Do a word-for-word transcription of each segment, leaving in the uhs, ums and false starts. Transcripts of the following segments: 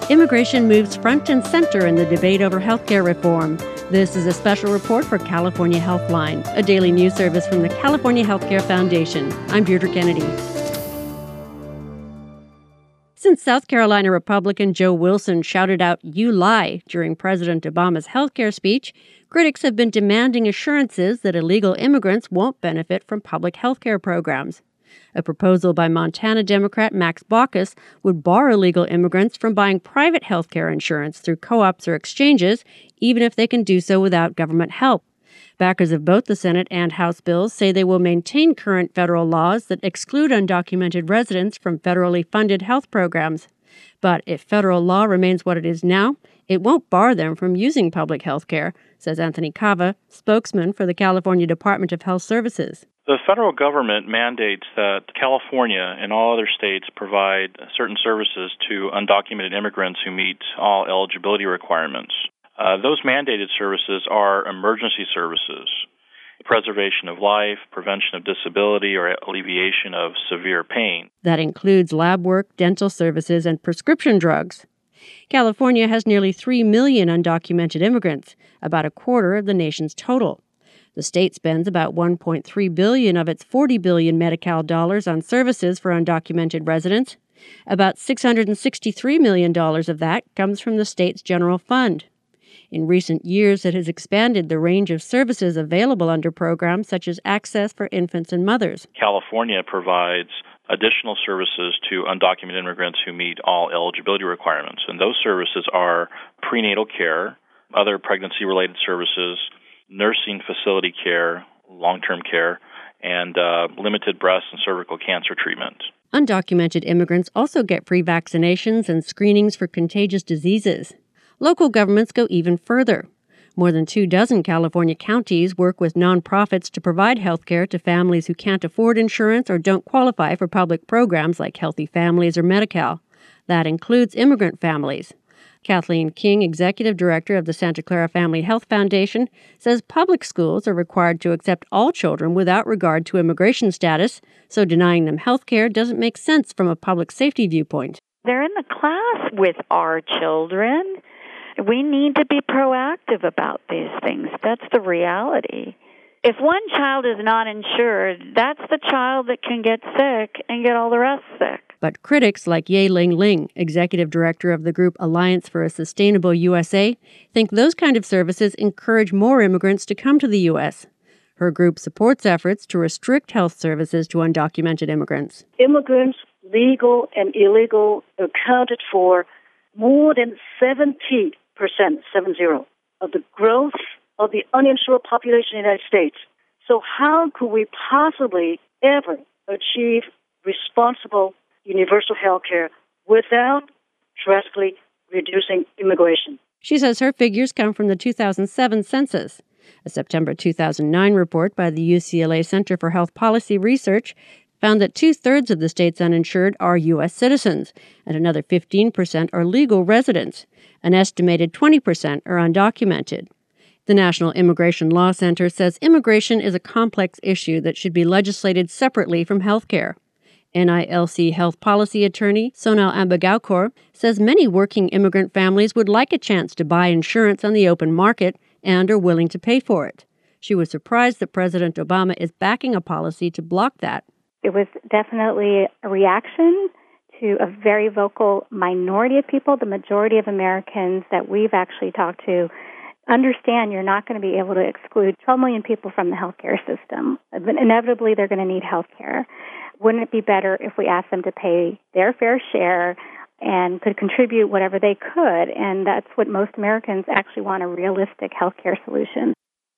Immigration moves front and center in the debate over healthcare reform. This is a special report for California Healthline, a daily news service from the California Healthcare Foundation. I'm Deirdre Kennedy. Since South Carolina Republican Joe Wilson shouted out, "You lie," during President Obama's healthcare speech, critics have been demanding assurances that illegal immigrants won't benefit from public healthcare programs. A proposal by Montana Democrat Max Baucus would bar illegal immigrants from buying private healthcare insurance through co-ops or exchanges, even if they can do so without government help. Backers of both the Senate and House bills say they will maintain current federal laws that exclude undocumented residents from federally funded health programs. But if federal law remains what it is now, it won't bar them from using public health care, says Anthony Cava, spokesman for the California Department of Health Services. The federal government mandates that California and all other states provide certain services to undocumented immigrants who meet all eligibility requirements. Uh, those mandated services are emergency services, preservation of life, prevention of disability, or alleviation of severe pain. That includes lab work, dental services, and prescription drugs. California has nearly three million undocumented immigrants, about a quarter of the nation's total. The state spends about one point three billion dollars of its forty billion dollars Medi-Cal dollars on services for undocumented residents. About six hundred sixty-three million dollars of that comes from the state's general fund. In recent years, it has expanded the range of services available under programs such as Access for Infants and Mothers. California provides additional services to undocumented immigrants who meet all eligibility requirements, and those services are prenatal care, other pregnancy-related services, nursing facility care, long-term care, and uh, limited breast and cervical cancer treatment. Undocumented immigrants also get free vaccinations and screenings for contagious diseases. Local governments go even further. More than two dozen California counties work with nonprofits to provide health care to families who can't afford insurance or don't qualify for public programs like Healthy Families or Medi-Cal. That includes immigrant families. Kathleen King, executive director of the Santa Clara Family Health Foundation, says public schools are required to accept all children without regard to immigration status, so denying them health care doesn't make sense from a public safety viewpoint. They're in the class with our children. We need to be proactive about these things. That's the reality. If one child is not insured, that's the child that can get sick and get all the rest sick. But critics like Ye Ling Ling, executive director of the group Alliance for a Sustainable U S A, think those kind of services encourage more immigrants to come to the U S. Her group supports efforts to restrict health services to undocumented immigrants. Immigrants, legal and illegal, accounted for more than seventy percent, seven zero, of the growth of the uninsured population in the United States. So how could we possibly ever achieve responsible universal health care without drastically reducing immigration? She says her figures come from the two thousand seven census. A September two thousand nine report by the U C L A Center for Health Policy Research found that two-thirds of the state's uninsured are U S citizens, and another fifteen percent are legal residents. An estimated twenty percent are undocumented. The National Immigration Law Center says immigration is a complex issue that should be legislated separately from health care. N I L C health policy attorney Sonal Ambagaukor says many working immigrant families would like a chance to buy insurance on the open market and are willing to pay for it. She was surprised that President Obama is backing a policy to block that. It was definitely a reaction to a very vocal minority of people. The majority of Americans that we've actually talked to understand you're not going to be able to exclude twelve million people from the healthcare system. Inevitably, they're going to need healthcare. Wouldn't it be better if we asked them to pay their fair share and could contribute whatever they could? And that's what most Americans actually want, a realistic healthcare solution.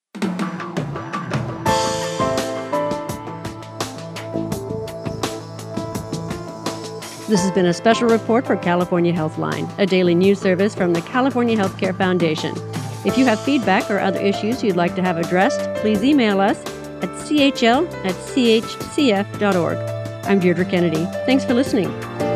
This has been a special report for California Healthline, a daily news service from the California Healthcare Foundation. If you have feedback or other issues you'd like to have addressed, please email us at c h l at c h c f dot org. I'm Deirdre Kennedy. Thanks for listening.